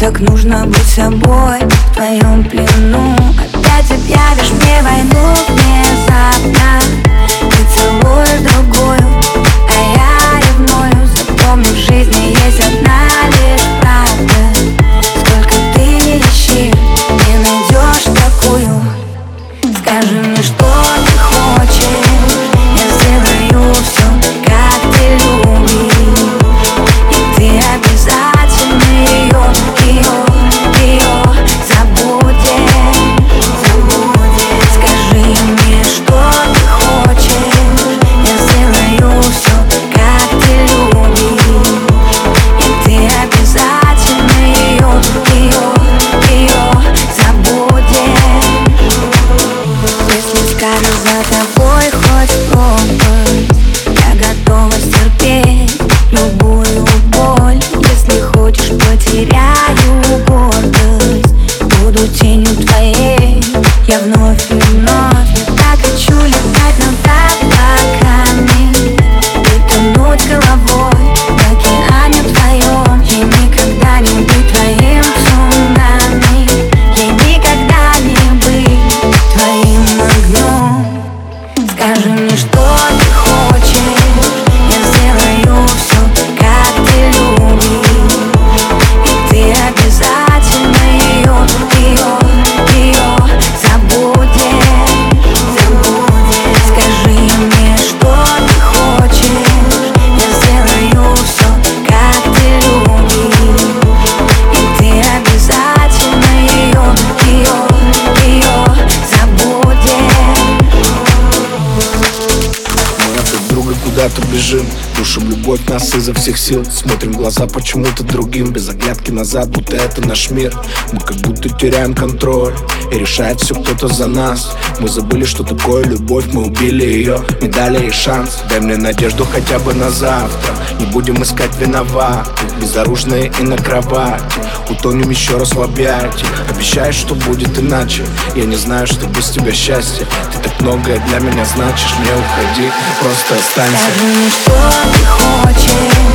так нужно быть собой в твоем плену. Опять объявишь мне войну внезапно. Ты целуешь другую, а я ревную. Запомни, в жизни есть одна лишь правда. Сколько ты не ищи, не найдешь такую. Скажи мне, что ты хочешь, я сделаю все, как ты любишь. И ты обязательно ее забудешь. Скажи мне, что ты хочешь, я сделаю все, как ты любишь. И ты обязательно ее забудешь. Если скажешь за тобой хоть пропасть, я готова стерпеть любую боль. Если хочешь, потеряю гордость, буду тенью твоей, я вновь и вновь. Я так хочу летать над облаками и тонуть головой в океане твоем. Я никогда не быть твоим цунами, я никогда не быть твоим огнем. Скажи мне, что ты хочешь, я сделаю все, как ты любишь. И ты обязательно ее забудешь. Скажи мне, что ты хочешь, я сделаю все, как ты любишь. И ты обязательно ее забудешь. Мы от друга куда-то бежим, душим любовь нас изо всех сил. Смотрим в глаза почему-то другим, без оглядки назад, будто это наш мир. Мы как будто теряем контроль, и решает все кто-то за нас. Мы забыли, что такое любовь, мы убили ее, не дали ей шанс. Дай мне надежду хотя бы на завтра, не будем искать виноватых, безоружные и на кровати. Утонем еще раз в объятиях, обещаешь, что будет иначе. Я не знаю, что без тебя счастье. Ты так многое для меня значишь, не уходи, просто останься. Скажи мне, что ты хочешь,